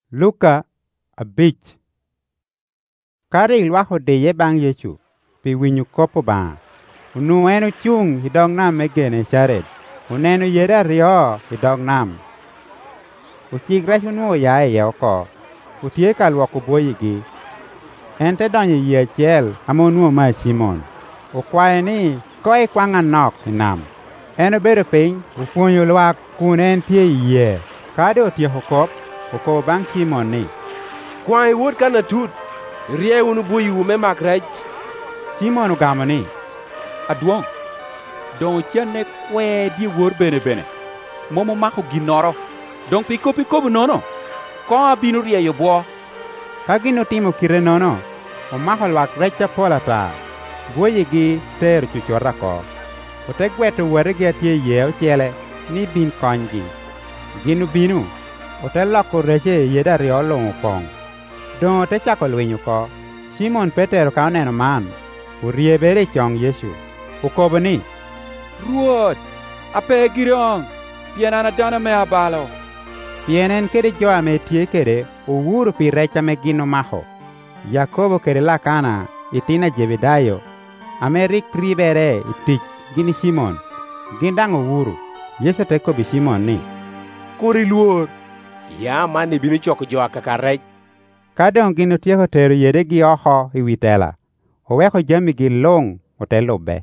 Luka abich. Kare ilwako deye bang' Yesu, pi winyo kopo ba. Unu eno chung I dog nam me Genesaret. Uneno yere ario I dog nam. Uchik rech unu ya e oko. Utie ka lwako boyigi. Ente donyo yie achiel ama unu ma Simon. Ukwaye ni koi kwang nok I nam. Eno bedo piny upuonyo lwak kun en tie yie. Kade otieko kop, ukobo bang' Simon ni. Kwang iwuot kana tut. Rie unu boyu me mak rech. Simon ugamo ni. Aduong'. Dong chia ne kwe di wor bene. Momo mako ginoro. Dong piko nono. Ko abino rieyo buo. Ka gino timo kire nono, omako lwak rech apol ata. Buoyigi tero chuchora ko. Ote gweto weregi atie yie ochiele ni bin konygi. Ginu binu. Ote loko reche yeda rio long pong. Dong ote chako lwinyo ko. Simon Petero ka oneno man. Urie bere chong Yesu. Ukobo ni. Ruoth, ape girong. Pien an adona me abalo. Pien en kede jo ame tie kede uwuru pi recha me gino maho. Yakobo kede lakana itina Jebedayo. Ame rik ribere itich gini Simon. Gindang uwuru. Yesu teko bi Simon ni. Kori luor. Ya mani bini choko jo kaka rech. Kadong gino tieko tero yede gi oho I witela. Oweko jami gi long otelube.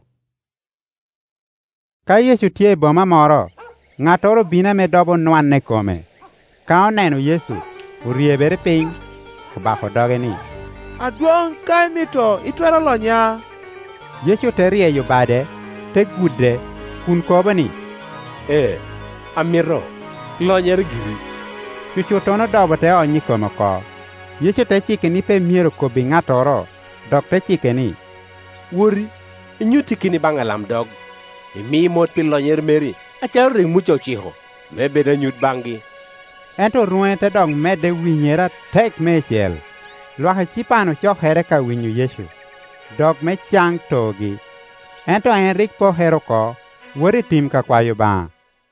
Ka Yesu tie boma moro, ng'atoro bina me dobo nwan ne kome. Ka oneno Yesu, uriebere piny, obako doge ni. Aduong' kai mito itwero lonya. Yesu te rieyo bade, te gudre, kun kobo ni. Amiro, lonyer giri. Chuchutono dobo te onyi kome ko. Yesu te chike ni pe miero kobi ng'atoro, dok te chike ni. Wori, inyuti kini bang' alam dog. Imi mot pi lonyer meri, acharo ring mucho chiho. Me beda nyut banggi. Ento ruen te dong mede winyera tek mechiel. Lwaka chipano chok here ka winyo Yesu. Dog me chang togi. Ento Enrik po hero ko, wori tim ka kwayo ba.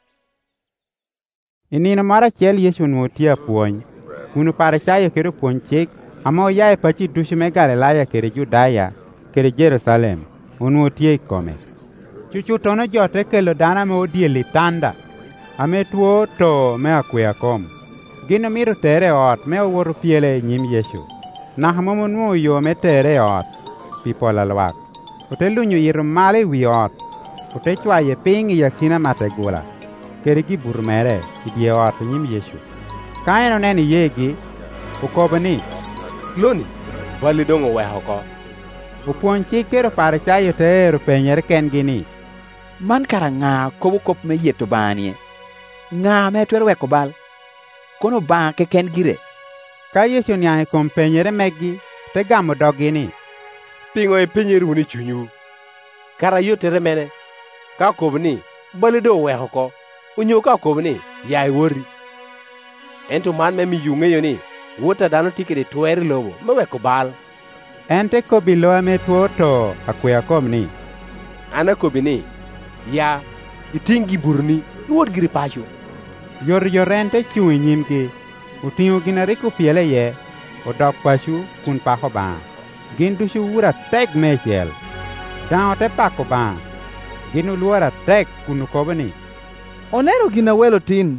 Inino mara chiel Yesu nuotia puony. Unu para chayo kero puony chik, ama oyae pachi dushi me Galilaya kere Judaya, kere Jerusalem. Unuotie kome. Chuchutono jote kelo dana me odieli tanda. Ame tuo to me akwea kom. Gino miro tere ot me oworo piele nyim Yesu. Nahamomo nuo yo me tere ot. Pipola lwak. Ote lunyo iro male wi ot. Ote chwaye ping I yakina mategula. Kere gi burmere idie ot nyim Yesu. Kaeno neni yegi. Ukobo ni. Loni, bali dongo weho ko. Upuon chikero para chayo tero penyere ken gini. Man kara ng'a kobo kop me yeto banie. Ng'a me twero weko bal. Kono ba ke ken gire. Ka Yesu nyae kom penyere megi, te gamo dogi ni. Pingo e penyeru ni chunyu. Kara yotere mene. Ka kobo ni, bali do weho ko. Unyo ka kobo ni, yai wori. Ento man me mi yungeyo ni, wota dano tikede tuweri lobo, me weko bal. Ente kobi loa me tuo to akwea kom ni. Ana kobi ni, ya, itingi burni, nuot giri pacho. Yor ente chui nyimgi. Utingo ginariku piele ye, odok pashu kun pako ba. Gin dushi wura tek mechiel. Dao te pako ba. Ginu luora tek kunu kobo ni. Onero gina welo tin.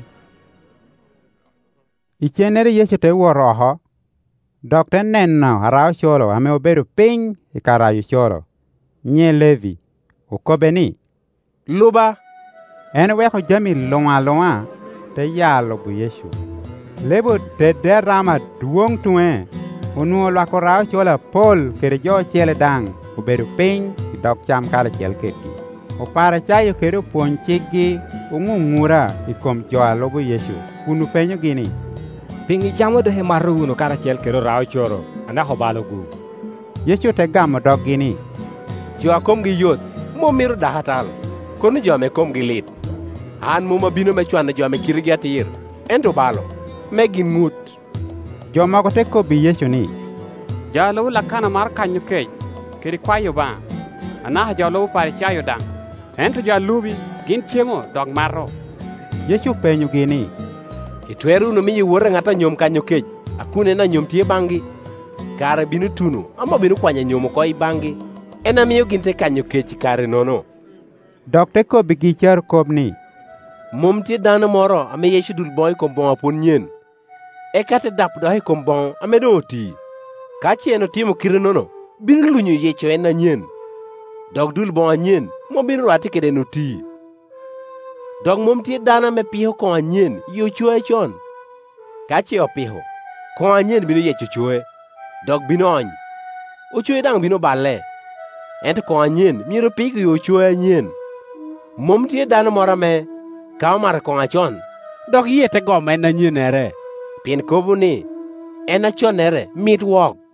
Ichenere Yesu te woroho. Dok te neno arao cholo ame obedo piny ikarayo cholo. Nye Levi. Ukobe ni. Luba. En weko jami longa te yalo bu Yesu. Lebo te derama duong tue. Unuo lwako rao chola pol kere jo chele dang. Ubedo piny idok cham kala chel keti. Upara chayo kere puon chigi ungungura ikom jo alobu Yesu. Kunu penyo gini. Pingi chamo dohe maru uno kara chel kero rao choro. Anako balo gu. Yesu te gamo dog gini. Jo akom gi yot. Mo miro dahatal. Kono jo me kom gi lit. An muma bino me chwane jo me kirigi atir. Ento balo. Me gin mut. Jo mago te kobi Yesu ni. Jalo lakana mar kanyo kej. Kiri kwayo ba. Anaha jalo pare chayo dang. Ento jalubi gin chiemo dog marro. Yesu penyo gini. Itweru no miyi wuore ng'ata nyom kanyo kech. akune na nyom tye bang'gi, kare bino tunu ama bino kwanya nyom oko i bang'gi, en amiyo gin te kanyo kech kare nono. Dok te kobigi cer kob ni, mom tye dano moro ame yeco dul bong i kom bong apon nyen, eka te dap dok i kom bong ame dong oti. Ka cen otimo kire nono, bino lunyo yeco en anyen, dok dul bong anyen mobino rwate kede noti. Dok mom tye dano ame piho kong anyen yo chwoe chon. Ka ce opiho, kong anyen bino yeco chwoe, dok bino ony, ochwoe dang bino balle. Ento kong anyen myero piko yo chwoe anyen. Mom tye dano moro ame ka omaro kong achon, dok yie te gome en anyien ere, pien kobo ni en achonere mit wok.